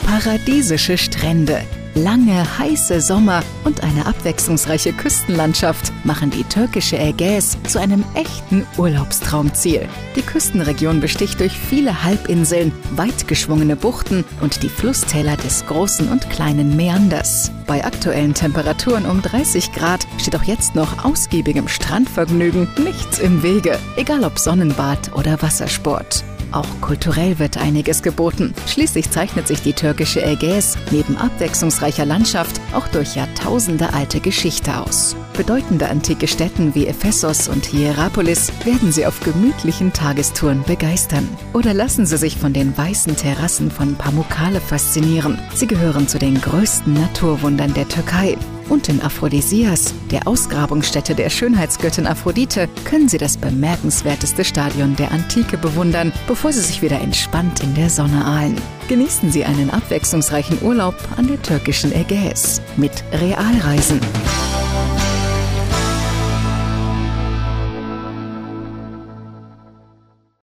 Paradiesische Strände, lange, heiße Sommer und eine abwechslungsreiche Küstenlandschaft machen die türkische Ägäis zu einem echten Urlaubstraumziel. Die Küstenregion besticht durch viele Halbinseln, weit geschwungene Buchten und die Flusstäler des großen und kleinen Mäanders. Bei aktuellen Temperaturen um 30 Grad steht auch jetzt noch ausgiebigem Strandvergnügen nichts im Wege, egal ob Sonnenbad oder Wassersport. Auch kulturell wird einiges geboten. Schließlich zeichnet sich die türkische Ägäis neben abwechslungsreicher Landschaft auch durch jahrtausendealte Geschichte aus. Bedeutende antike Städten wie Ephesos und Hierapolis werden Sie auf gemütlichen Tagestouren begeistern. Oder lassen Sie sich von den weißen Terrassen von Pamukkale faszinieren. Sie gehören zu den größten Naturwundern der Türkei. Und in Aphrodisias, der Ausgrabungsstätte der Schönheitsgöttin Aphrodite, können Sie das bemerkenswerteste Stadion der Antike bewundern, bevor Sie sich wieder entspannt in der Sonne ahlen. Genießen Sie einen abwechslungsreichen Urlaub an der türkischen Ägäis mit Realreisen.